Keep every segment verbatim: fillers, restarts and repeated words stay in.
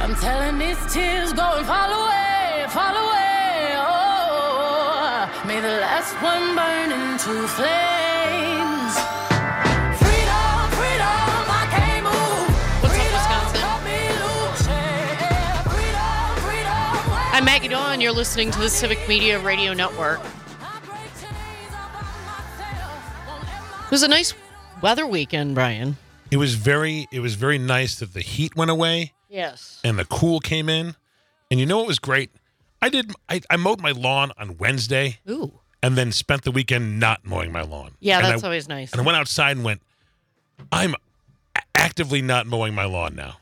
I'm telling these tears go and fall away, fall away. Oh, may the last one burn into flames. Freedom, freedom, I can't move. What's freedom, up, Wisconsin? cut me loose. Yeah, freedom, freedom. I'm Maggie Dawn. You're listening to the Civic Media Radio Network. It was a nice weather weekend, Brian. It was very it was very nice that the heat went away Yes. and the cool came in. And you know what was great? I did I, I mowed my lawn on Wednesday Ooh. and then spent the weekend not mowing my lawn. Yeah, and that's I, always nice. And I went outside and went, I'm a- actively not mowing my lawn now.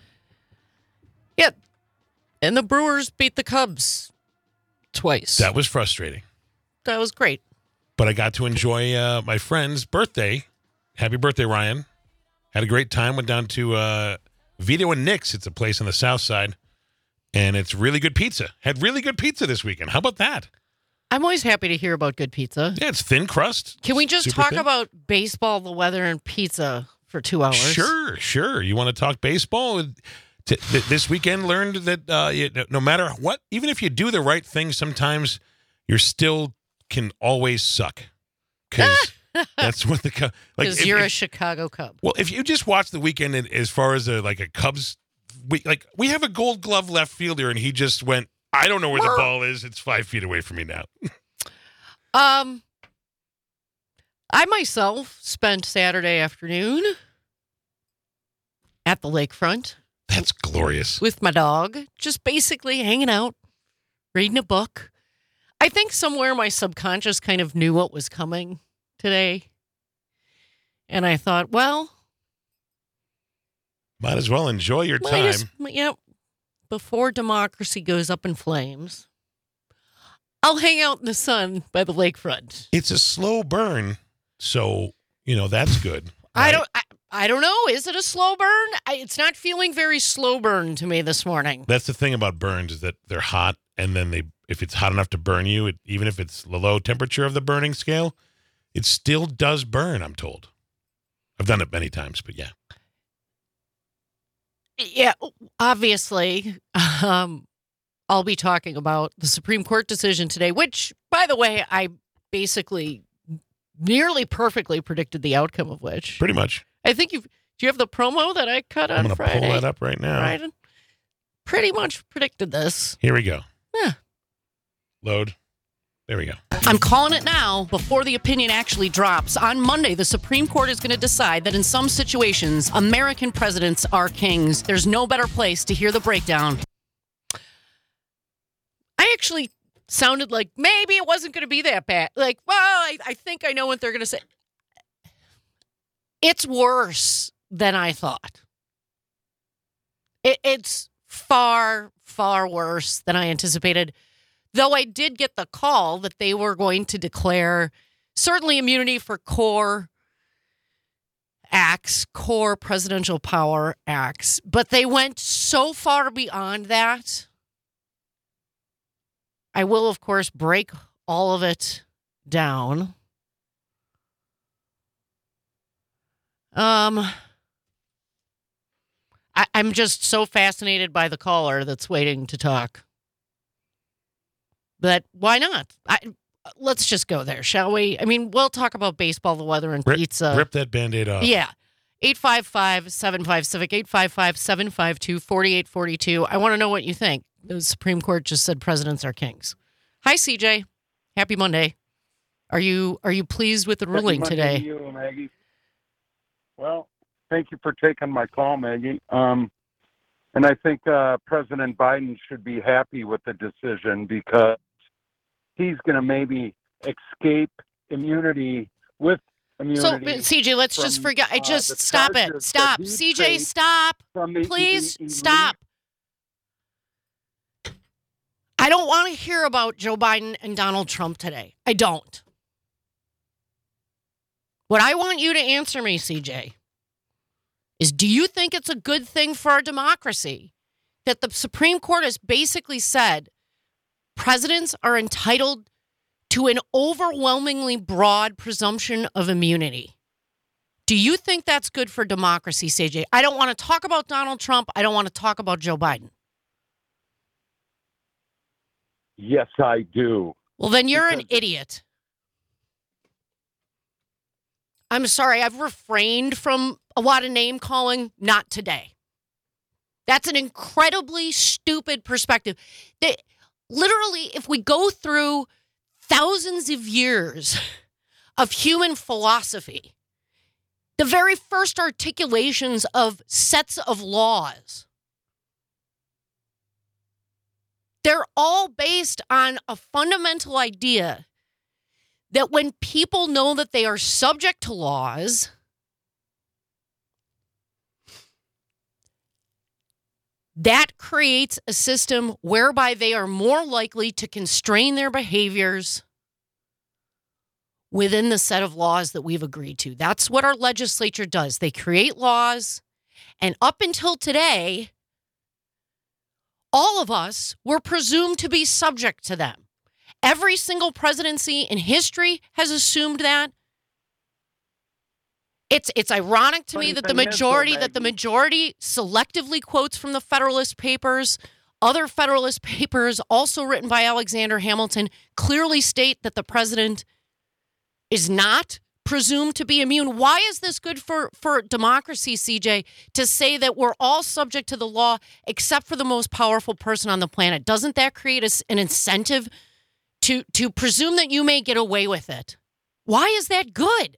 Yep. And the Brewers beat the Cubs twice. That was frustrating. That was great. But I got to enjoy uh, my friend's birthday. Happy birthday, Ryan. Had a great time. Went down to uh, Vito and Nick's. It's a place on the south side. And it's really good pizza. Had really good pizza this weekend. How about that? I'm always happy to hear about good pizza. Yeah, it's thin crust. Can we just Super talk thin. about baseball, the weather, and pizza for two hours? Sure, sure. You want to talk baseball? T- th- this weekend learned that uh, you, no matter what, even if you do the right thing, sometimes you're still can always suck. Because that's what the Cubs... Because Like, you're if, a Chicago Cub. well, if you just watch the weekend in- as far as a, like a Cubs... We, like, we have a gold glove left fielder, and he just went, I don't know where the ball is. It's five feet away from me now. Um, I myself spent Saturday afternoon at the lakefront That's glorious. with my dog, just basically hanging out, reading a book. I think somewhere my subconscious kind of knew what was coming today. And I thought, well, Might as well enjoy your might time. as- yep, before democracy goes up in flames, I'll hang out in the sun by the lakefront. It's a slow burn, so, you know, that's good. I right? don't. I, I don't know. Is it a slow burn? I, it's not feeling very slow burn to me this morning. That's the thing about burns is that they're hot, and then they, if it's hot enough to burn you, it, even if it's the low temperature of the burning scale, it still does burn, I'm told. I've done it many times, but yeah. Yeah, obviously. Um, I'll be talking about the Supreme Court decision today, which, by the way, I basically nearly perfectly predicted the outcome of which. Pretty much. I think you've. Do you have the promo that I cut I'm on going to Friday? pull that up right now. Right? Pretty much predicted this. Here we go. Yeah. Load. There we go. I'm calling it now before the opinion actually drops. On Monday, the Supreme Court is going to decide that in some situations, American presidents are kings. There's no better place to hear the breakdown. I actually sounded like maybe it wasn't going to be that bad. Like, well, I, I think I know what they're going to say. It's worse than I thought. It, it's far, far worse than I anticipated. Though I did get the call that they were going to declare certainly immunity for core acts, core presidential power acts. But they went so far beyond that. I will, of course, break all of it down. Um, I, I'm just so fascinated by the caller that's waiting to talk. But why not? I, let's just go there, shall we? I mean, we'll talk about baseball, the weather, and Rip, pizza. Rip that Band-Aid off. Yeah. eight five five, seven five, Civic, eight five five, seven five two, four eight four two. I want to know what you think. The Supreme Court just said presidents are kings. Hi, C J. Happy Monday. Are you are you pleased with the ruling Happy Monday today? to you, Maggie. Well, thank you for taking my call, Maggie. Um, and I think uh, President Biden should be happy with the decision because he's going to maybe escape immunity with So, immunity. uh, C J, let's just from, forget. I uh, just the stop it. charges Stop. that he C J, faced stop. from the Please elite- stop. I don't want to hear about Joe Biden and Donald Trump today. I don't. What I want you to answer me, C J, is do you think it's a good thing for our democracy that the Supreme Court has basically said presidents are entitled to an overwhelmingly broad presumption of immunity? Do you think that's good for democracy, C J? I don't want to talk about Donald Trump. I don't want to talk about Joe Biden. Yes, I do. Well, then you're an Because- idiot. I'm sorry. I've refrained from a lot of name calling. Not today. That's an incredibly stupid perspective. That literally, if we go through thousands of years of human philosophy, the very first articulations of sets of laws, they're all based on a fundamental idea that when people know that they are subject to laws, that creates a system whereby they are more likely to constrain their behaviors within the set of laws that we've agreed to. That's what our legislature does. They create laws, and up until today, all of us were presumed to be subject to them. Every single presidency in history has assumed that. It's it's ironic to Funny me that the thing is, though, majority that the Maggie- majority selectively quotes from the Federalist Papers. Other Federalist Papers, also written by Alexander Hamilton, clearly state that the president is not presumed to be immune. Why is this good for, for democracy, C J, to say that we're all subject to the law except for the most powerful person on the planet? Doesn't that create a, an incentive to, to presume that you may get away with it? Why is that good?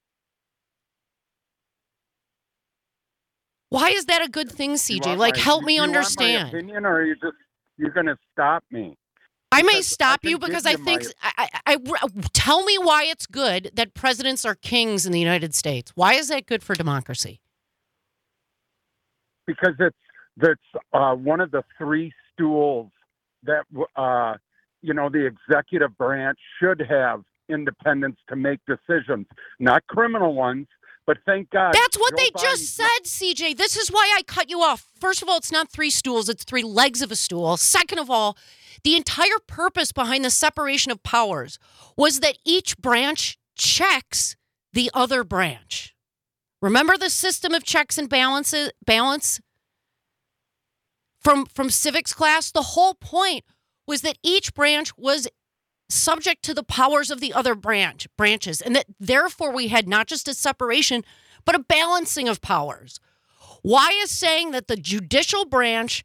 Why is that a good thing, You C J? want Like, my- help you- me you want my understand. opinion, or are you just you're going to stop me? I may Because I stop can you give because you I think my- I, I, I- tell me why it's good that presidents are kings in the United States. Why is that good for democracy? Because it's that's uh, one of the three stools that uh, you know the executive branch should have independence to make decisions, not criminal ones. But thank God. That's what Joe they Biden- just said, C J. This is why I cut you off. First of all, it's not three stools, it's three legs of a stool. Second of all, the entire purpose behind the separation of powers was that each branch checks the other branch. Remember the system of checks and balances balance from from civics class? The whole point was that each branch was subject to the powers of the other branch branches, and that therefore we had not just a separation, but a balancing of powers. Why is saying that the judicial branch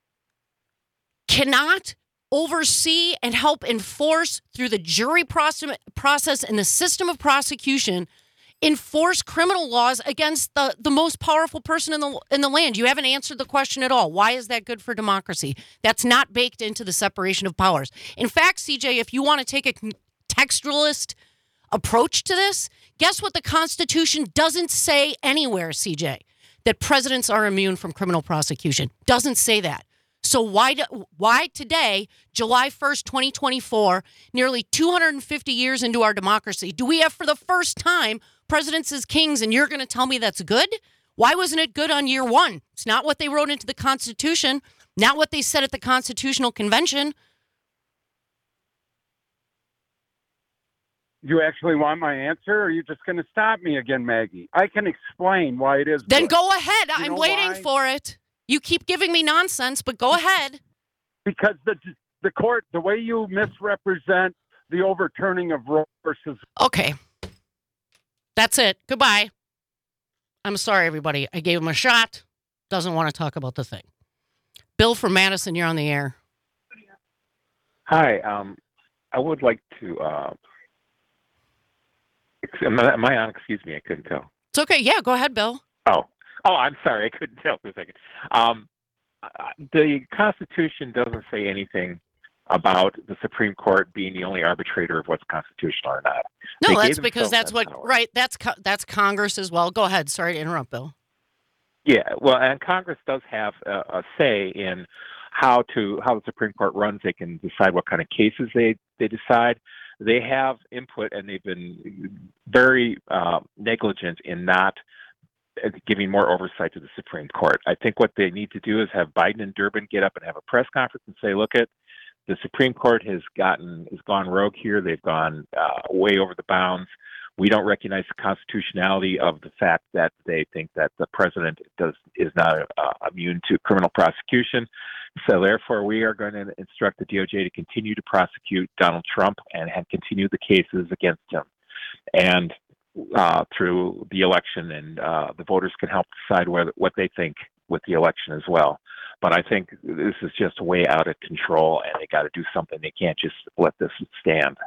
cannot oversee and help enforce through the jury process process and the system of prosecution enforce criminal laws against the, the most powerful person in the in the land? You haven't answered the question at all. Why is that good for democracy? That's not baked into the separation of powers. In fact, C J, if you want to take a contextualist approach to this, guess what the Constitution doesn't say anywhere, C J? That presidents are immune from criminal prosecution. Doesn't say that. So why do, why today, July first, twenty twenty-four, nearly two hundred fifty years into our democracy, do we have for the first time presidents as kings, and you're going to tell me that's good? Why wasn't it good on year one? It's not what they wrote into the Constitution, not what they said at the Constitutional Convention. You actually want my answer, or are you just going to stop me again, Maggie? I can explain why it is. Then good. go ahead. You I'm know waiting why? for it. You keep giving me nonsense, but go ahead. Because the the court, the way you misrepresent the overturning of Roe versus Okay. That's it. Goodbye. I'm sorry, everybody. I gave him a shot. Doesn't want to talk about the thing. Bill from Madison, you're on the air. Hi, um, I would like to. Uh, ex- am, I, am I on? Excuse me, I couldn't tell. It's okay. Yeah, go ahead, Bill. Oh, oh, I'm sorry, I couldn't tell for a second. Um, uh, the Constitution doesn't say anything about the Supreme Court being the only arbitrator of what's constitutional or not. They No, gave that's because themselves that's that what power. right. That's co- that's Congress as well. Go ahead. Sorry to interrupt, Bill. Yeah, well, and Congress does have a, a say in how to how the Supreme Court runs. They can decide what kind of cases they they decide. They have input, and they've been very uh, negligent in not giving more oversight to the Supreme Court. I think what they need to do is have Biden and Durbin get up and have a press conference and say, "Look, at the Supreme Court has gotten has gone rogue here. They've gone uh, way over the bounds. We don't recognize the constitutionality of the fact that they think that the president does is not uh, immune to criminal prosecution. So therefore, we are going to instruct the D O J to continue to prosecute Donald Trump and, and continue the cases against him. And uh, through the election, and uh, the voters can help decide whether, what they think with the election as well. But I think this is just way out of control, and they got to do something. They can't just let this stand.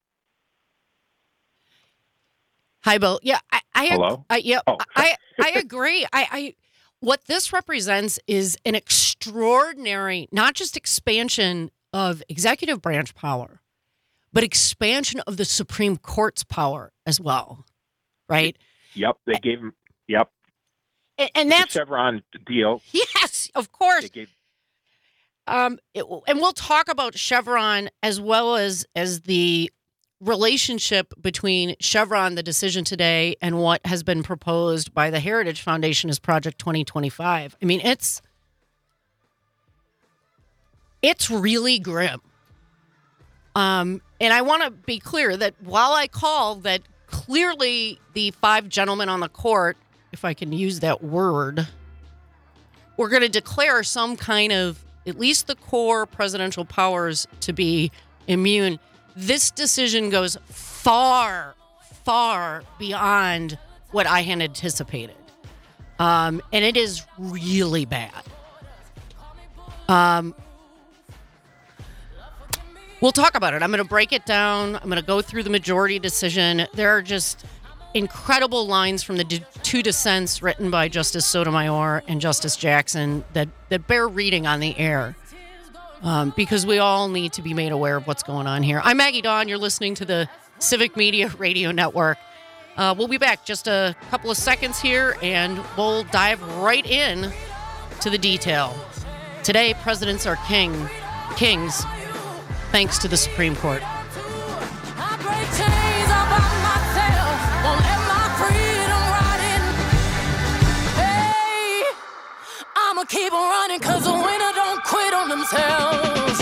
Hi, Bill. Yeah, I, I, Hello? I yeah, Oh. I, I agree. I, I, what this represents is an extraordinary, not just expansion of executive branch power, but expansion of the Supreme Court's power as well, right? Yep, they gave him. Yep, and, and that's the Chevron deal. Yes, of course. They gave, Um, it, and we'll talk about Chevron as well as as the relationship between Chevron, the decision today, and what has been proposed by the Heritage Foundation as Project twenty twenty-five. I mean, it's it's really grim. Um, and I want to be clear that while I call that clearly the five gentlemen on the court, if I can use that word, we're going to declare some kind of at least the core presidential powers to be immune. This decision goes far, far beyond what I had anticipated. Um, and it is really bad. Um, we'll talk about it. I'm going to break it down. I'm going to go through the majority decision. There are just incredible lines from the d- two dissents written by Justice Sotomayor and Justice Jackson that, that bear reading on the air. Um, because we all need to be made aware of what's going on here. I'm Maggie Dawn. You're listening to the Civic Media Radio Network. Uh, we'll be back just a couple of seconds here, and we'll dive right in to the detail. Today, presidents are king, kings, thanks to the Supreme Court. I break chains all by myself, won't let my freedom ride in. Hey, I'ma keep on running, cause the winner don't quit on themselves.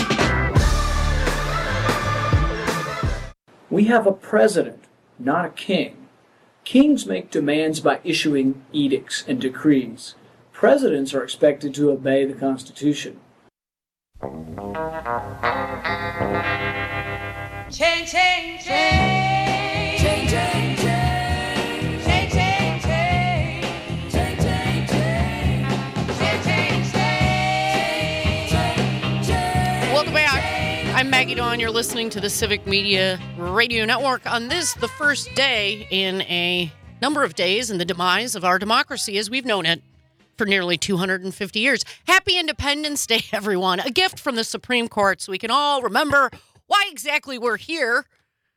We have a president, not a king. Kings make demands by issuing edicts and decrees. Presidents are expected to obey the Constitution. Change, change, change. Change, change, change. Change, change, change. Change, change, change. Change, change, change. Welcome back. I'm Maggie Dawn. You're listening to the Civic Media Radio Network on this, the first day in a number of days in the demise of our democracy as we've known it for nearly two hundred fifty years. Happy Independence Day, everyone. A gift from the Supreme Court so we can all remember why exactly we're here.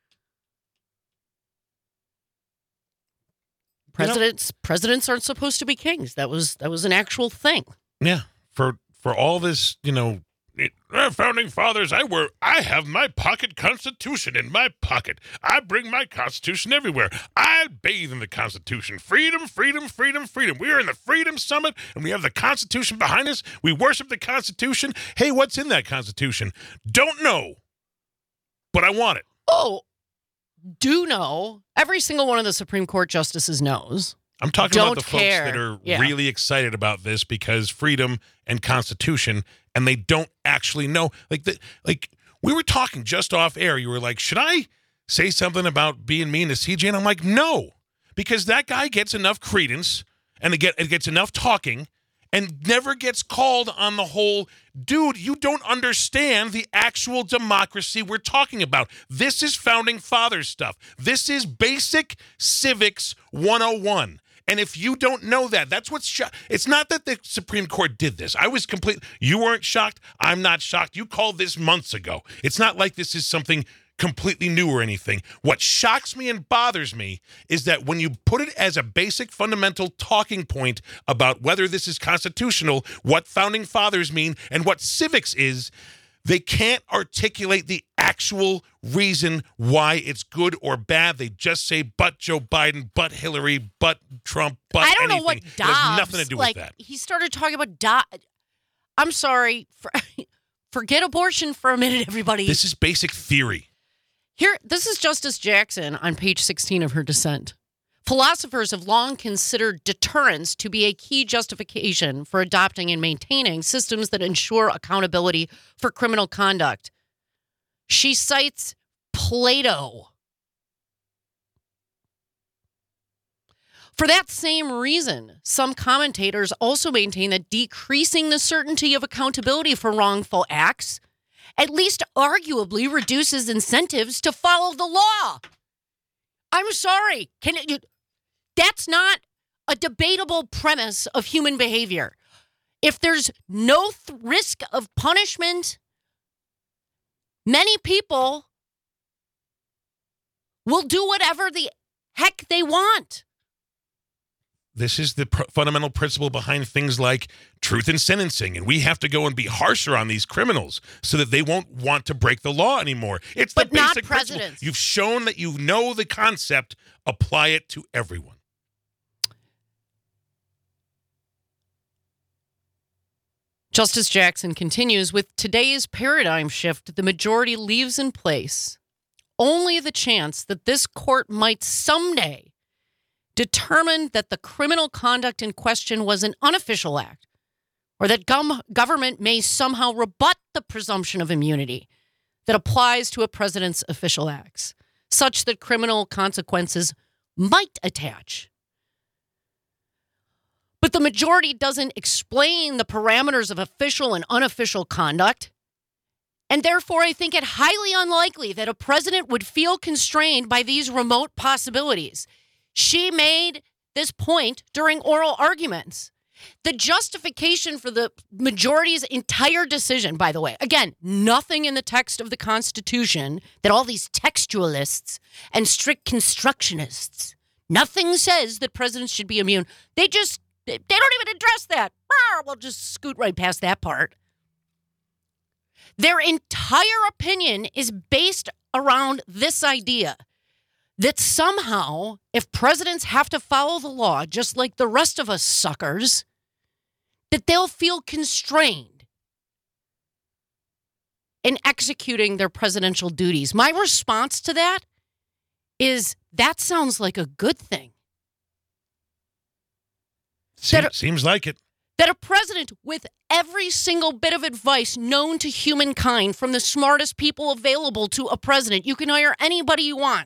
Presidents, you know, presidents aren't supposed to be kings. That was that was an actual thing. Yeah, for for all this, you know, it, uh, founding fathers, I were I have my pocket Constitution in my pocket. I bring my Constitution everywhere. I bathe in the Constitution. Freedom, freedom, freedom, freedom. We are in the Freedom Summit, and we have the Constitution behind us. We worship the Constitution. Hey, what's in that Constitution? Don't know, but I want it. Oh, do know. Every single one of the Supreme Court justices knows. I'm talking Don't about the care. folks that are Yeah. really excited about this because freedom and Constitution, and they don't actually know. Like the, like we were talking just off air. You were like, should I say something about being mean to C J? And I'm like, no, because that guy gets enough credence and it, get, it gets enough talking and never gets called on the whole, dude, you don't understand the actual democracy we're talking about. This is Founding Fathers stuff. This is basic civics one oh one. And if you don't know that, that's what's shocked. It's not that the Supreme Court did this. I was complete. You weren't shocked. I'm not shocked. You called this months ago. It's not like this is something completely new or anything. What shocks me and bothers me is that when you put it as a basic fundamental talking point about whether this is constitutional, what Founding Fathers mean, and what civics is, they can't articulate the actual reason why it's good or bad. They just say, but Joe Biden, but Hillary, but Trump, but I don't anything. know what It Dobbs, has nothing to do like, with that. he started talking about Dobbs. I'm sorry. For, forget abortion for a minute, everybody. This is basic theory. Here, this is Justice Jackson on page sixteen of her dissent. Philosophers have long considered deterrence to be a key justification for adopting and maintaining systems that ensure accountability for criminal conduct. She cites Plato. For that same reason, some commentators also maintain that decreasing the certainty of accountability for wrongful acts at least arguably reduces incentives to follow the law. I'm sorry. Can it, that's not a debatable premise of human behavior. If there's no th- risk of punishment, many people will do whatever the heck they want. This is the pr- fundamental principle behind things like truth in sentencing, and we have to go and be harsher on these criminals so that they won't want to break the law anymore. It's but the basic not principle. presidents. You've shown that you know the concept. Apply it to everyone. Justice Jackson continues, with today's paradigm shift, the majority leaves in place only the chance that this court might someday determine that the criminal conduct in question was an unofficial act, or that gum- government may somehow rebut the presumption of immunity that applies to a president's official acts, such that criminal consequences might attach. But the majority doesn't explain the parameters of official and unofficial conduct, and therefore I think it highly unlikely that a president would feel constrained by these remote possibilities. She made this point during oral arguments. The justification for the majority's entire decision, by the way, again, nothing in the text of the Constitution that all these textualists and strict constructionists, nothing says that presidents should be immune. They just, they don't even address that. We'll just scoot right past that part. Their entire opinion is based around this idea that somehow, if presidents have to follow the law, just like the rest of us suckers, that they'll feel constrained in executing their presidential duties. My response to that is, that sounds like a good thing. Se- That- seems like it. That a president with every single bit of advice known to humankind from the smartest people available to a president, you can hire anybody you want,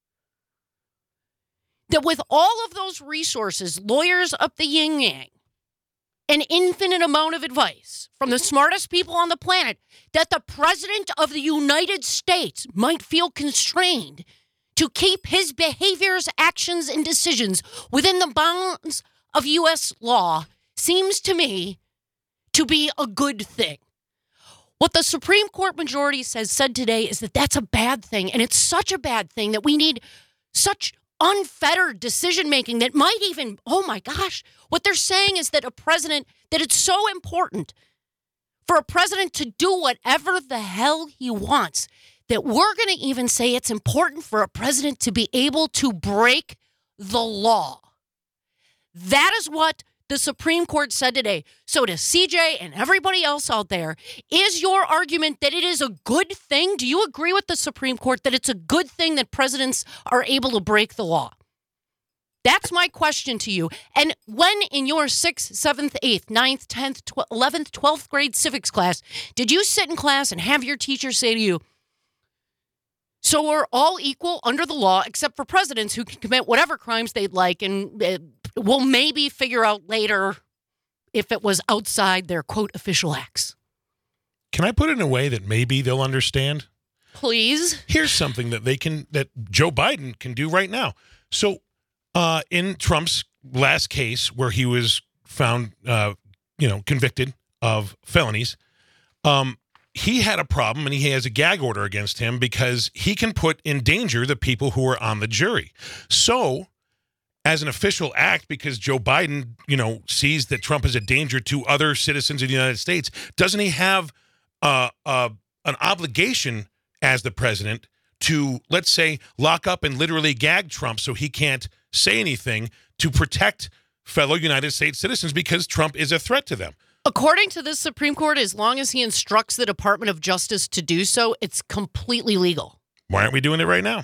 that with all of those resources, lawyers up the yin-yang, an infinite amount of advice from the smartest people on the planet, that the president of the United States might feel constrained to keep his behaviors, actions, and decisions within the bounds of U S law seems to me to be a good thing. What the Supreme Court majority says said today is that that's a bad thing, and it's such a bad thing that we need such unfettered decision-making that might even, oh my gosh, what they're saying is that a president, that it's so important for a president to do whatever the hell he wants, that we're going to even say it's important for a president to be able to break the law. That is what the Supreme Court said today. So to C J and everybody else out there, is your argument that it is a good thing? Do you agree with the Supreme Court that it's a good thing that presidents are able to break the law? That's my question to you. And when in your sixth, seventh, eighth, ninth, tenth, eleventh, twelfth grade civics class, did you sit in class and have your teacher say to you, so we're all equal under the law except for presidents who can commit whatever crimes they'd like, and uh, we'll maybe figure out later if it was outside their, quote, official acts. Can I put it in a way that maybe they'll understand? Please. Here's something that they can, that Joe Biden can do right now. So uh, in Trump's last case where he was found, uh, you know, convicted of felonies, um, he had a problem, and he has a gag order against him because he can put in danger the people who are on the jury. So as an official act, because Joe Biden, you know, sees that Trump is a danger to other citizens of the United States, doesn't he have uh, uh, an obligation as the president to, let's say, lock up and literally gag Trump so he can't say anything to protect fellow United States citizens because Trump is a threat to them? According to the Supreme Court, as long as he instructs the Department of Justice to do so, it's completely legal. Why aren't we doing it right now?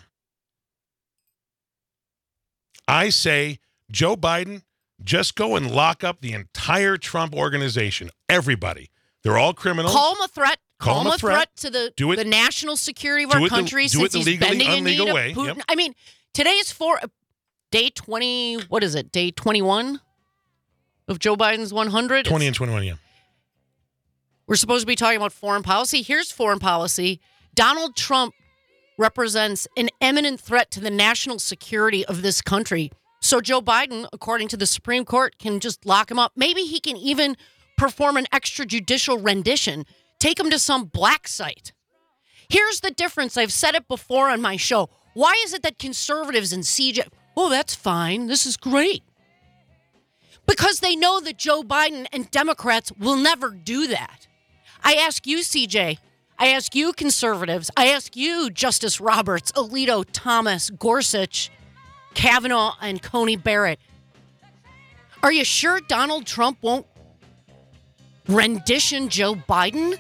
I say, Joe Biden, just go and lock up the entire Trump organization. Everybody. They're all criminals. Call them a threat. Call, Call them them a threat, threat to the, do it, the national security of do our it the- country do since it the he's legally bending a knee unlegal to way. Putin. Yep. I mean, today is for day twenty, what is it, day twenty-one of Joe Biden's one hundred? twenty and twenty-one, yeah. We're supposed to be talking about foreign policy. Here's foreign policy. Donald Trump represents an imminent threat to the national security of this country. So Joe Biden, according to the Supreme Court, can just lock him up. Maybe he can even perform an extrajudicial rendition, take him to some black site. Here's the difference. I've said it before on my show. Why is it that conservatives and C J, oh, that's fine. This is great. Because they know that Joe Biden and Democrats will never do that. I ask you, C J, I ask you, conservatives, I ask you, Justice Roberts, Alito, Thomas, Gorsuch, Kavanaugh, and Coney Barrett. Are you sure Donald Trump won't rendition Joe Biden?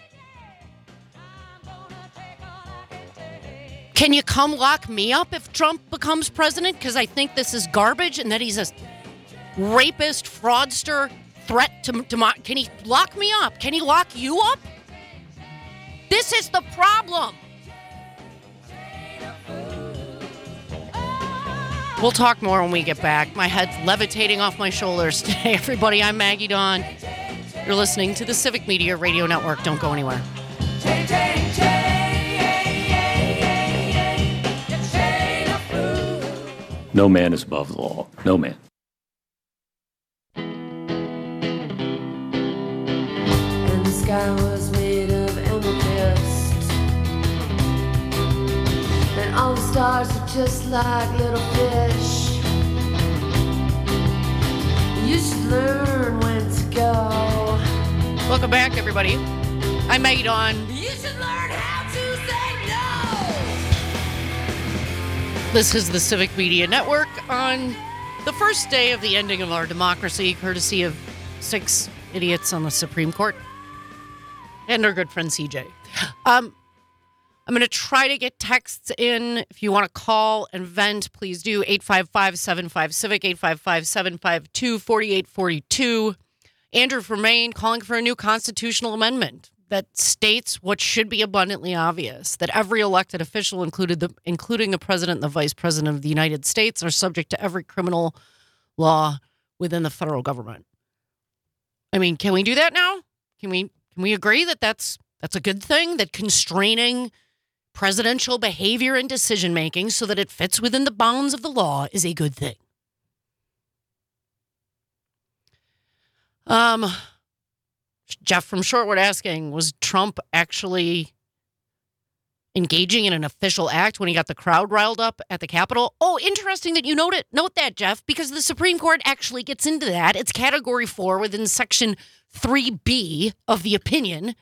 Can you come lock me up if Trump becomes president? Because I think this is garbage and that he's a rapist, fraudster, threat to democracy. Can he lock me up? Can he lock you up? This is the problem. We'll talk more when we get back. My head's levitating off my shoulders today. Everybody, I'm Maggie Dawn. You're listening to the Civic Media Radio Network. Don't go anywhere. No man is above the law. No man. And the sky was made of amethyst, and all the stars are just like little fish. You should learn when to go. Welcome back, everybody. I'm Maggie Dawn. You should learn how to say no. This is the Civic Media Network on the first day of the ending of our democracy, courtesy of six idiots on the Supreme Court and our good friend C J. Um, I'm going to try to get texts in. If you want to call and vent, please do. eight five five, seven five, CIVIC, eight five five, seven five two, four eight four two. Andrew from Maine calling for a new constitutional amendment that states what should be abundantly obvious, that every elected official, included the, including the president and the vice president of the United States, are subject to every criminal law within the federal government. I mean, can we do that now? Can we can we agree that that's that's a good thing, that constraining presidential behavior and decision-making so that it fits within the bounds of the law is a good thing? Um, Jeff from Shortwood asking, was Trump actually engaging in an official act when he got the crowd riled up at the Capitol? Oh, interesting that you note it. Note that, Jeff, because the Supreme Court actually gets into that. It's Category four within Section three B of the opinion.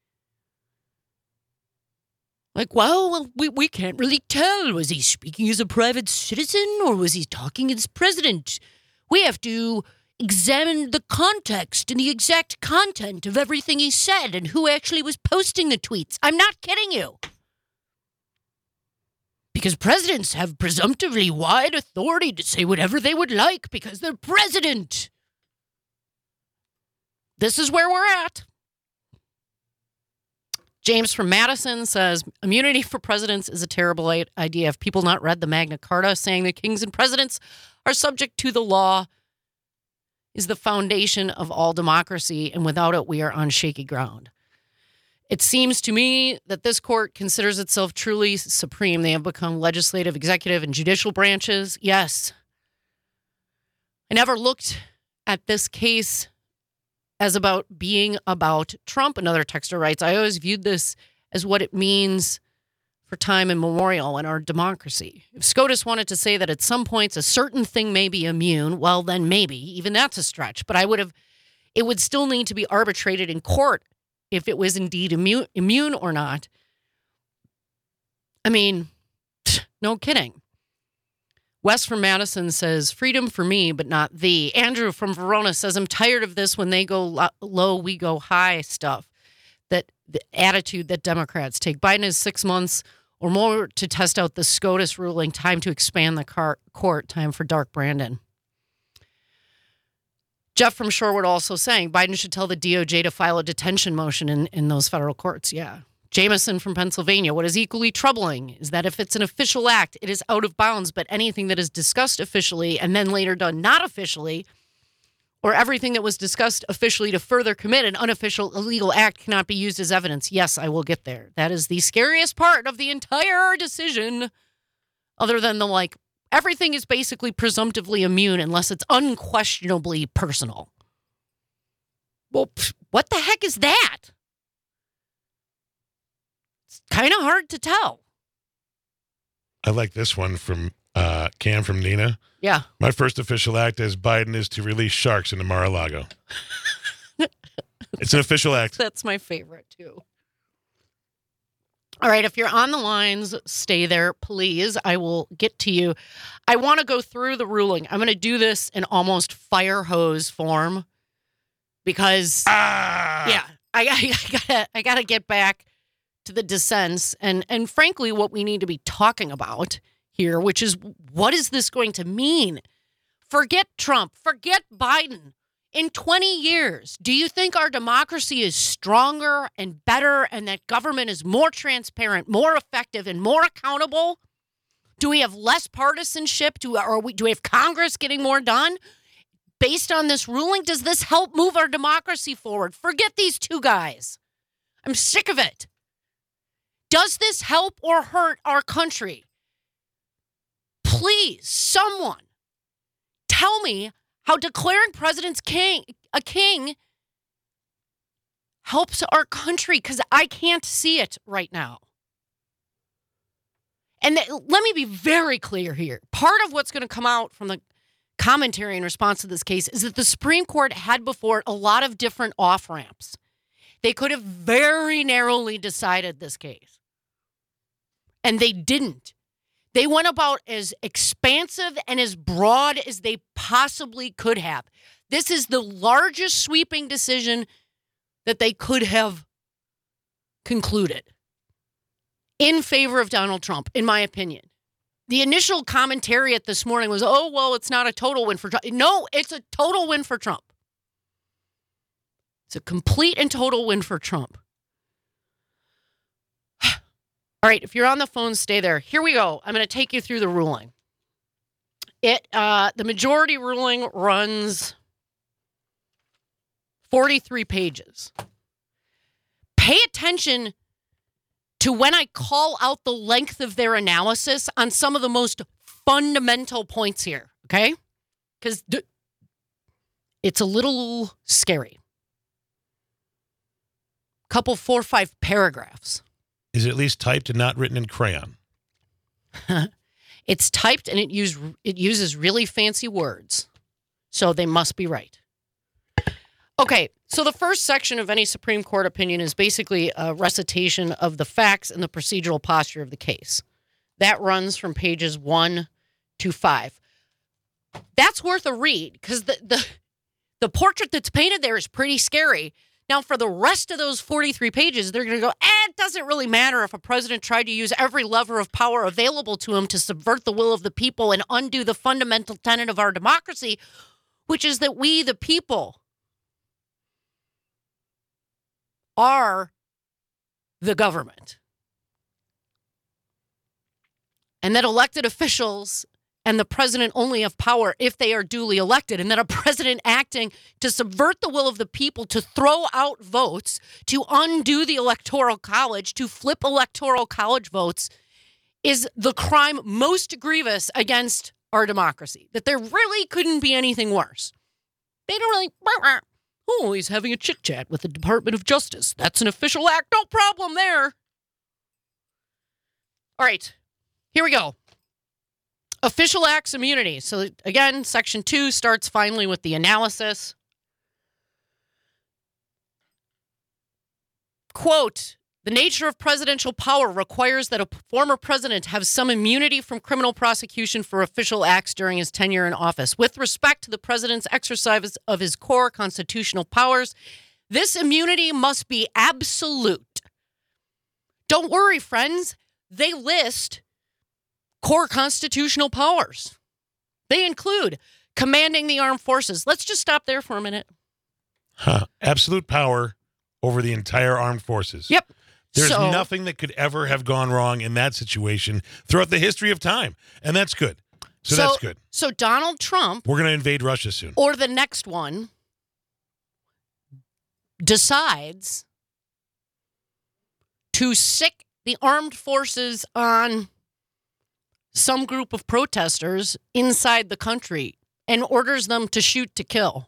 Like, well, we, we can't really tell. Was he speaking as a private citizen or was he talking as president? We have to examine the context and the exact content of everything he said and who actually was posting the tweets. I'm not kidding you. Because presidents have presumptively wide authority to say whatever they would like because they're president. This is where we're at. James from Madison says, immunity for presidents is a terrible idea. Have people not read the Magna Carta saying that kings and presidents are subject to the law is the foundation of all democracy, and without it, we are on shaky ground. It seems to me that this court considers itself truly supreme. They have become legislative, executive, and judicial branches. Yes. I never looked at this case as about being about Trump. Another texter writes, I always viewed this as what it means for time immemorial in our democracy. If SCOTUS wanted to say that at some points a certain thing may be immune, well, then maybe. Even that's a stretch. But I would have, it would still need to be arbitrated in court if it was indeed immune, immune or not. I mean, no kidding. Wes from Madison says, freedom for me, but not thee. Andrew from Verona says, I'm tired of this when they go lo- low, we go high stuff. That the attitude that Democrats take. Biden is six months or more to test out the SCOTUS ruling. Time to expand the car- court. Time for Dark Brandon. Jeff from Shorewood also saying Biden should tell the D O J to file a detention motion in, in those federal courts. Yeah. Jameson from Pennsylvania. What is equally troubling is that if it's an official act, it is out of bounds, but anything that is discussed officially and then later done not officially, or everything that was discussed officially to further commit an unofficial illegal act cannot be used as evidence. Yes, I will get there. That is the scariest part of the entire decision, other than the, like, everything is basically presumptively immune unless it's unquestionably personal. Well, pff, what the heck is that? It's kind of hard to tell. I like this one from uh, Cam from Nina. Yeah. My first official act as Biden is to release sharks into Mar-a-Lago. It's an official act. That's my favorite, too. All right, if you're on the lines, stay there, please. I will get to you. I want to go through the ruling. I'm going to do this in almost fire hose form because, Ah! yeah, I, I, I gotta, I gotta get back to the dissents and, and frankly, what we need to be talking about here, which is what is this going to mean? Forget Trump. Forget Biden. In twenty years, do you think our democracy is stronger and better and that government is more transparent, more effective, and more accountable? Do we have less partisanship? Do, or we, do we have Congress getting more done? Based on this ruling, does this help move our democracy forward? Forget these two guys. I'm sick of it. Does this help or hurt our country? Please, someone, tell me how declaring president's king a king helps our country, because I can't see it right now. And th- let me be very clear here. Part of what's going to come out from the commentary in response to this case is that the Supreme Court had before it a lot of different off-ramps. They could have very narrowly decided this case. And they didn't. They went about as expansive and as broad as they possibly could have. This is the largest sweeping decision that they could have concluded in favor of Donald Trump, in my opinion. The initial commentary at this morning was, oh, well, it's not a total win for Trump. No, it's a total win for Trump. It's a complete and total win for Trump. All right, if you're on the phone, stay there. Here we go. I'm going to take you through the ruling. It uh, the majority ruling runs forty-three pages. Pay attention to when I call out the length of their analysis on some of the most fundamental points here, okay? Because d- it's a little scary. Couple, four, five paragraphs. Is it at least typed and not written in crayon? It's typed and it use it uses really fancy words. So they must be right. Okay, so the first section of any Supreme Court opinion is basically a recitation of the facts and the procedural posture of the case. That runs from pages one to five. That's worth a read because the, the, the portrait that's painted there is pretty scary. Now, for the rest of those forty-three pages, they're going to go, eh, it doesn't really matter if a president tried to use every lever of power available to him to subvert the will of the people and undo the fundamental tenet of our democracy, which is that we, the people, are the government. And that elected officials and the president only have power if they are duly elected, and that a president acting to subvert the will of the people, to throw out votes, to undo the electoral college, to flip electoral college votes, is the crime most grievous against our democracy. That there really couldn't be anything worse. They don't really, oh, he's having a chit-chat with the Department of Justice. That's an official act. No problem there. All right, here we go. Official acts immunity. So again, section two starts finally with the analysis. Quote, the nature of presidential power requires that a former president have some immunity from criminal prosecution for official acts during his tenure in office. With respect to the president's exercise of his core constitutional powers, this immunity must be absolute. Don't worry, friends. they list core constitutional powers. They include commanding the armed forces. Let's just stop there for a minute. Huh. Absolute power over the entire armed forces. Yep. There's So- nothing that could ever have gone wrong in that situation throughout the history of time. And that's good. So, that's good. So Donald Trump We're going to invade Russia soon. or the next one decides to sick the armed forces on some group of protesters inside the country and orders them to shoot to kill.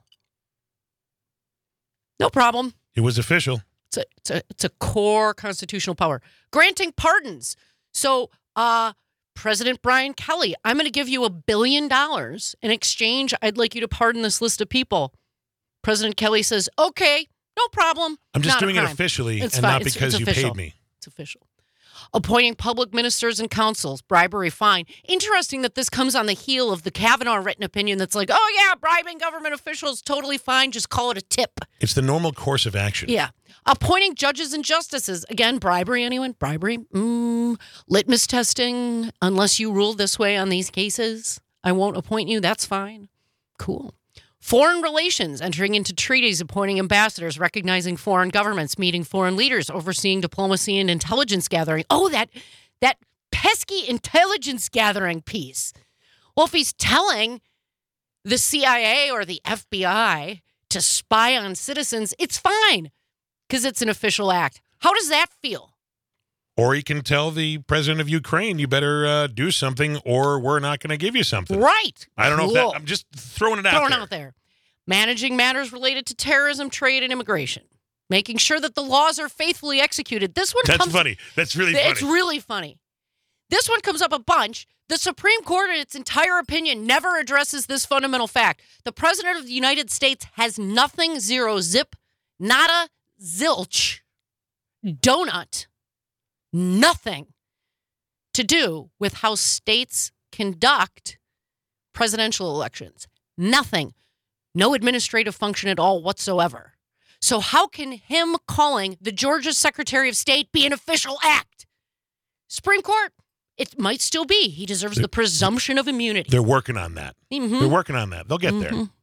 No problem. It was official. It's a, it's a, it's a core constitutional power. Granting pardons. So, uh, President Brian Kelly, I'm going to give you a billion dollars. In exchange, I'd like you to pardon this list of people. President Kelly says, okay, no problem. I'm just Not a doing it crime. officially It's and fine. not It's- because it's you official. paid me. It's official. Appointing public ministers and councils, bribery fine. Interesting that this comes on the heel of the Kavanaugh written opinion that's like, oh, yeah, bribing government officials, totally fine. Just call it a tip. It's the normal course of action. Yeah. Appointing judges and justices. Again, bribery, anyone? Bribery? Mm, litmus testing. Unless you rule this way on these cases, I won't appoint you. That's fine. Cool. Foreign relations, entering into treaties, appointing ambassadors, recognizing foreign governments, meeting foreign leaders, overseeing diplomacy and intelligence gathering. Oh, that that pesky intelligence gathering piece. Well, if he's telling the C I A or the F B I to spy on citizens, it's fine because it's an official act. How does that feel? Or he can tell the president of Ukraine, you better uh, do something or we're not going to give you something. Right. I don't know if Cool. that, I'm just throwing it out Thrown there. out there. Managing matters related to terrorism, trade, and immigration. Making sure that the laws are faithfully executed. This one That's comes funny. That's really funny. It's really funny. This one comes up a bunch. The Supreme Court, in its entire opinion, never addresses this fundamental fact. The President of the United States has nothing, zero, zip, nada, zilch, donut, nothing to do with how states conduct presidential elections. Nothing. No administrative function at all whatsoever. So how can him calling the Georgia Secretary of State be an official act? Supreme Court, it might still be. He deserves the presumption of immunity. They're working on that. Mhm. They're working on that. They'll get there. Mhm.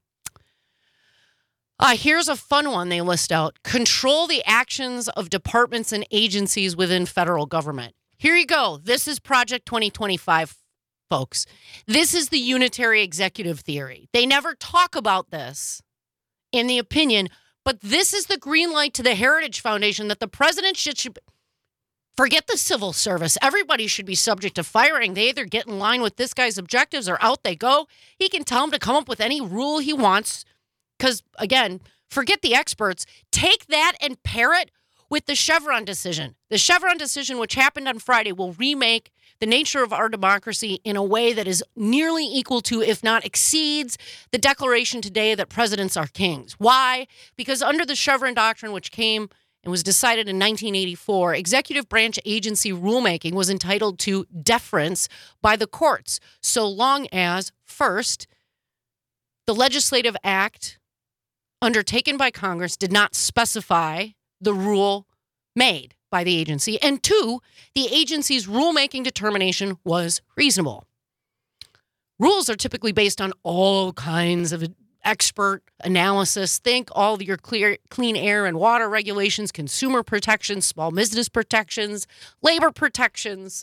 Uh, here's a fun one they list out. Control the actions of departments and agencies within federal government. Here you go. This is Project twenty twenty-five, folks. This is the unitary executive theory. They never talk about this in the opinion, but this is the green light to the Heritage Foundation that the president should, should forget the civil service. Everybody should be subject to firing. They either get in line with this guy's objectives or out they go. He can tell them to come up with any rule he wants. Because, again, forget the experts. Take that and pair it with the Chevron decision. The Chevron decision, which happened on Friday, will remake the nature of our democracy in a way that is nearly equal to, if not exceeds, the declaration today that presidents are kings. Why? Because under the Chevron doctrine, which came and was decided in nineteen eighty-four, executive branch agency rulemaking was entitled to deference by the courts, so long as, first, the legislative act undertaken by Congress did not specify the rule made by the agency, and two, the agency's rulemaking determination was reasonable. Rules are typically based on all kinds of expert analysis. Think all your clear, clean air and water regulations, consumer protections, small business protections, labor protections,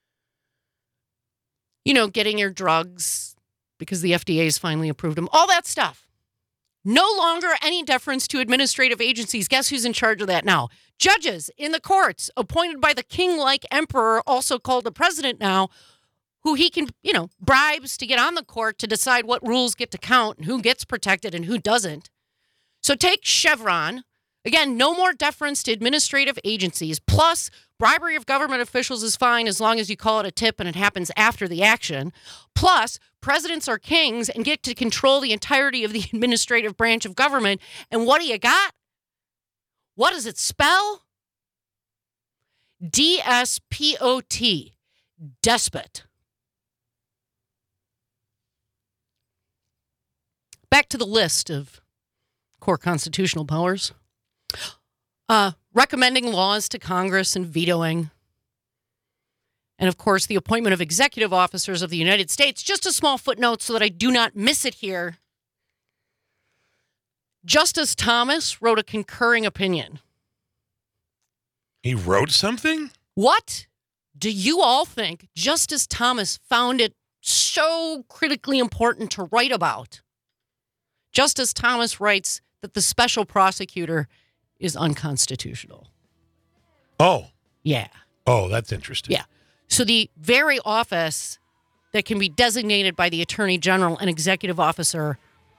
you know, getting your drugs because the F D A has finally approved them, all that stuff. No longer any deference to administrative agencies. Guess who's in charge of that now? Judges in the courts, appointed by the king-like emperor, also called the president now, who he can, you know, bribes to get on the court to decide what rules get to count and who gets protected and who doesn't. So take Chevron. Again, no more deference to administrative agencies. Plus, bribery of government officials is fine as long as you call it a tip and it happens after the action. Plus, presidents are kings and get to control the entirety of the administrative branch of government. And what do you got? What does it spell? D S P O T. Despot. Back to the list of core constitutional powers. Uh, recommending laws to Congress and vetoing. And, of course, the appointment of executive officers of the United States. Just a small footnote so that I do not miss it here. Justice Thomas wrote a concurring opinion. He wrote something? What do you all think Justice Thomas found it so critically important to write about? Justice Thomas writes that the special prosecutor is unconstitutional. Oh. Yeah. Oh, that's interesting. Yeah. So the very office that can be designated by the Attorney General an executive officer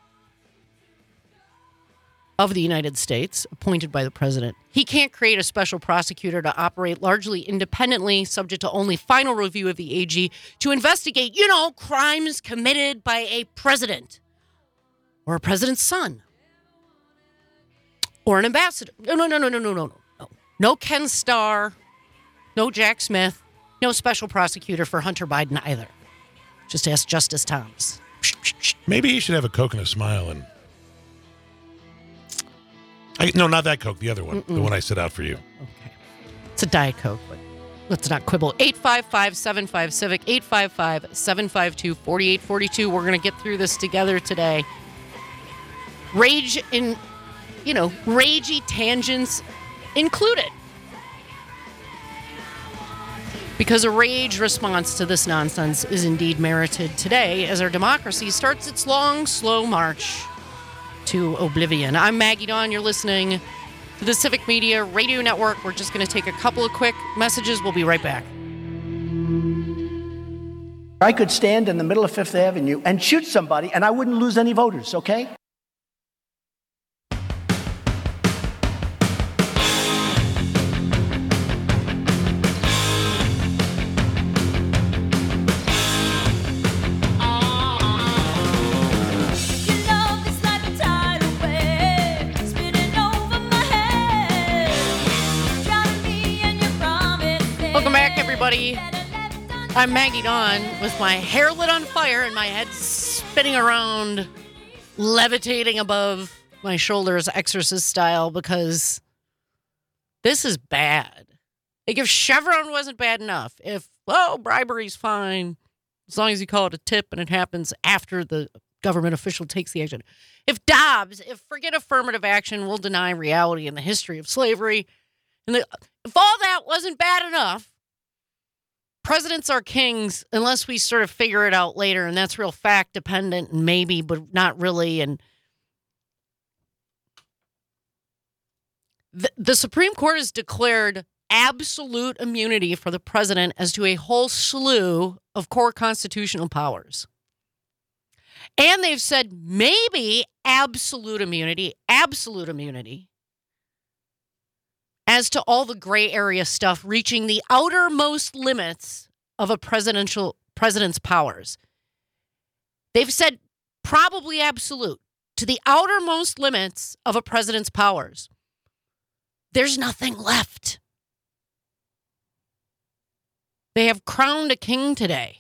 of the United States, appointed by the president, he can't create a special prosecutor to operate largely independently, subject to only final review of the A G, to investigate, you know, crimes committed by a president or a president's son or an ambassador. No, no, no, no, no, no, no, no. No Ken Starr, no Jack Smith, no special prosecutor for Hunter Biden either. Just ask Justice Thomas. Maybe he should have a Coke and a smile and... I, no, not that Coke. The other one. Mm-mm. The one I set out for you. Okay. It's a Diet Coke, but let's not quibble. eight five five, seven five, civic, eight five five, seven five two, four eight four two. We're going to get through this together today. Rage in, you know, ragey tangents included. Because a rage response to this nonsense is indeed merited today as our democracy starts its long, slow march to oblivion. I'm Maggie Dawn. You're listening to the Civic Media Radio Network. We're just going to take a couple of quick messages. We'll be right back. I could stand in the middle of Fifth Avenue and shoot somebody, and I wouldn't lose any voters, okay? Everybody, I'm Maggie Dawn with my hair lit on fire and my head spinning around, levitating above my shoulders, exorcist style, because this is bad. Like, if Chevron wasn't bad enough, if, oh, bribery's fine, as long as you call it a tip and it happens after the government official takes the action. If Dobbs, if forget affirmative action, will deny reality in the history of slavery, and the, if all that wasn't bad enough, presidents are kings unless we sort of figure it out later, and that's real fact dependent and maybe, but not really. And the, the Supreme Court has declared absolute immunity for the president as to a whole slew of core constitutional powers. And they've said maybe absolute immunity, absolute immunity, as to all the gray area stuff reaching the outermost limits of a presidential president's powers. They've said probably absolute to the outermost limits of a president's powers. There's nothing left. They have crowned a king today.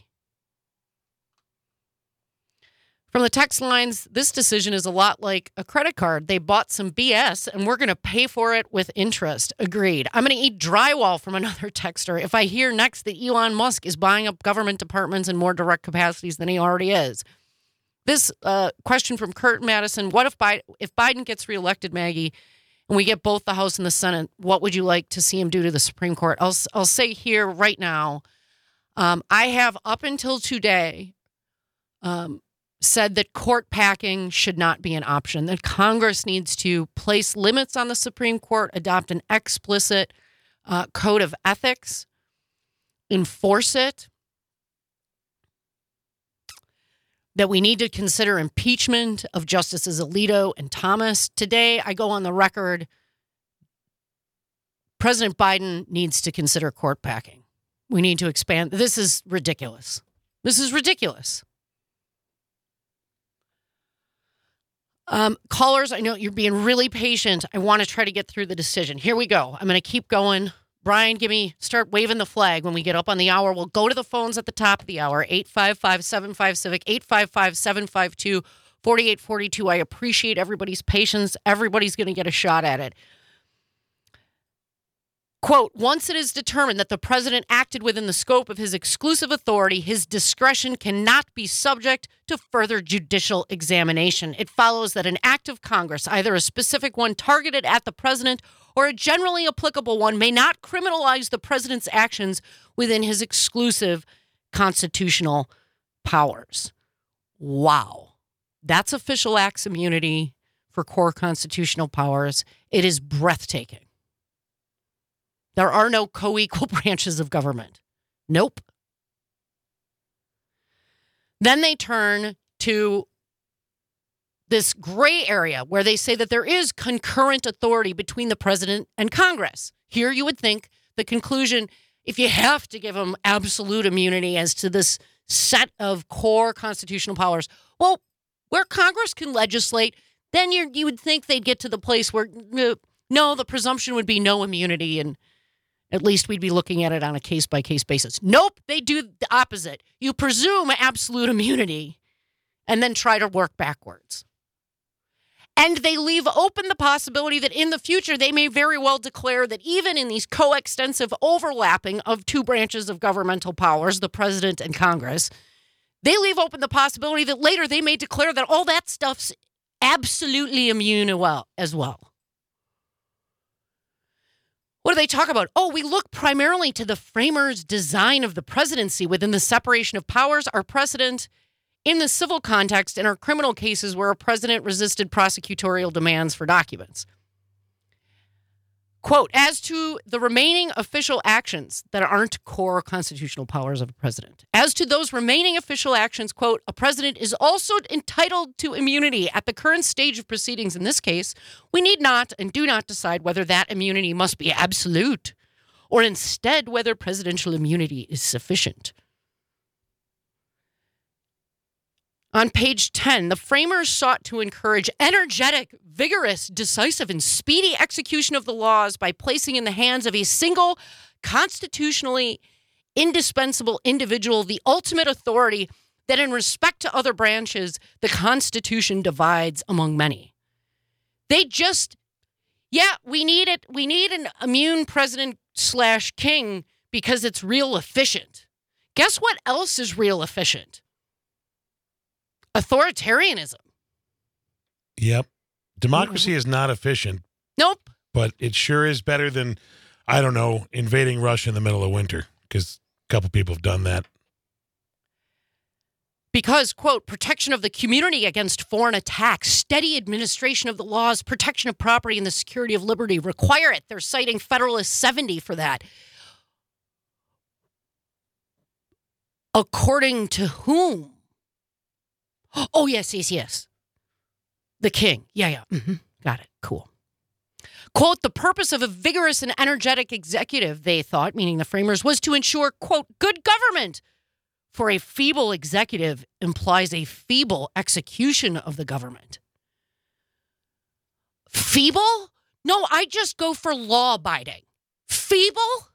From the text lines, this decision is a lot like a credit card. They bought some B S, and we're going to pay for it with interest. Agreed. I'm going to eat drywall from another texter if I hear next that Elon Musk is buying up government departments in more direct capacities than he already is. This uh, question from Kurt Madison, what if, Bi- if Biden gets reelected, Maggie, and we get both the House and the Senate, what would you like to see him do to the Supreme Court? I'll, I'll say here right now, um, I have up until today um, said that court packing should not be an option, that Congress needs to place limits on the Supreme Court, adopt an explicit uh, code of ethics, enforce it, that we need to consider impeachment of Justices Alito and Thomas. Today, I go on the record, President Biden needs to consider court packing. We need to expand. This is ridiculous. This is ridiculous. Um, callers, I know you're being really patient. I want to try to get through the decision. Here we go. I'm going to keep going. Brian, give me, start waving the flag when we get up on the hour. We'll go to the phones at the top of the hour. eight five five, seven five, civic, eight five five, seven five two, four eight four two. I appreciate everybody's patience. Everybody's going to get a shot at it. Quote, once it is determined that the president acted within the scope of his exclusive authority, his discretion cannot be subject to further judicial examination. It follows that an act of Congress, either a specific one targeted at the president or a generally applicable one, may not criminalize the president's actions within his exclusive constitutional powers. Wow. That's official acts immunity for core constitutional powers. It is breathtaking. There are no co-equal branches of government. Nope. Then they turn to this gray area where they say that there is concurrent authority between the president and Congress. Here you would think the conclusion, if you have to give them absolute immunity as to this set of core constitutional powers, well, where Congress can legislate, then you you would think they'd get to the place where, no, the presumption would be no immunity, and at least we'd be looking at it on a case-by-case basis. Nope, they do the opposite. You presume absolute immunity and then try to work backwards. And they leave open the possibility that in the future they may very well declare that even in these coextensive overlapping of two branches of governmental powers, the president and Congress, they leave open the possibility that later they may declare that all that stuff's absolutely immune well, as well. What do they talk about? Oh, we look primarily to the framers' design of the presidency within the separation of powers. Our precedent in the civil context and our criminal cases where a president resisted prosecutorial demands for documents. Quote, as to the remaining official actions that aren't core constitutional powers of a president, as to those remaining official actions, quote, a president is also entitled to immunity at the current stage of proceedings. In this case, we need not and do not decide whether that immunity must be absolute or instead whether presidential immunity is sufficient. On page ten, the framers sought to encourage energetic, vigorous, decisive, and speedy execution of the laws by placing in the hands of a single constitutionally indispensable individual the ultimate authority that in respect to other branches, the Constitution divides among many. They just, yeah, we need it. We need an immune president slash king because it's real efficient. Guess what else is real efficient? Authoritarianism. Yep. Democracy is not efficient. Nope. But it sure is better than, I don't know, invading Russia in the middle of winter, because a couple people have done that. Because, quote, protection of the community against foreign attacks, steady administration of the laws, protection of property, and the security of liberty require it. They're citing Federalist seventy for that. According to whom? Oh, yes, yes, yes. The king. Yeah, yeah. Mm-hmm. Got it. Cool. Quote, the purpose of a vigorous and energetic executive, they thought, meaning the framers, was to ensure, quote, good government. For a feeble executive implies a feeble execution of the government. Feeble? No, I just go for law-abiding. Feeble?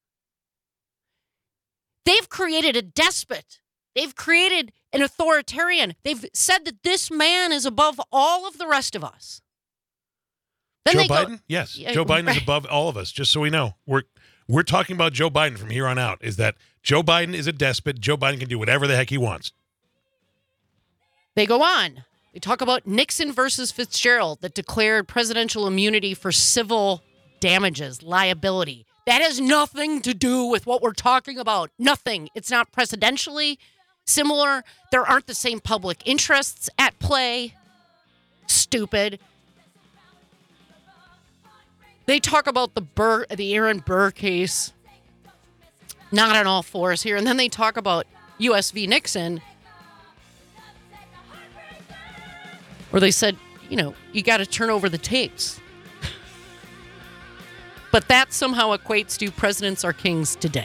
They've created a despot. They've created an authoritarian. They've said that this man is above all of the rest of us. Then Joe they Biden? Go, yes. yeah, Joe Biden right. is above all of us, just so we know. We're we're talking about Joe Biden from here on out, is that Joe Biden is a despot. Joe Biden can do whatever the heck he wants. They go on. They talk about Nixon versus Fitzgerald that declared presidential immunity for civil damages, liability. That has nothing to do with what we're talking about. Nothing. It's not precedentially similar. There aren't the same public interests at play. Stupid. They talk about the Burr, the Aaron Burr case. Not on all fours here. And then they talk about U S v. Nixon, where they said, you know, you got to turn over the tapes. But that somehow equates to presidents are kings today.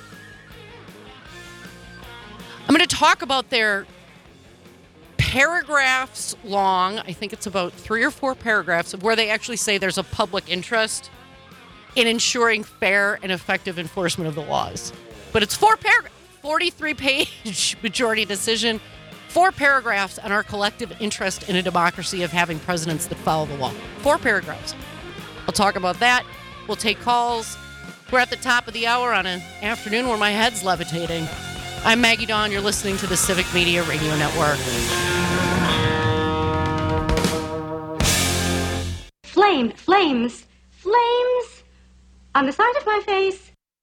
I'm going to talk about their paragraphs long, I think it's about three or four paragraphs, of where they actually say there's a public interest in ensuring fair and effective enforcement of the laws. But it's four paragraphs, forty-three page majority decision, four paragraphs on our collective interest in a democracy of having presidents that follow the law. Four paragraphs. I'll talk about that. We'll take calls. We're at the top of the hour on an afternoon where my head's levitating. I'm Maggie Dawn. You're listening to the Civic Media Radio Network. Flame, flames, flames on the side of my face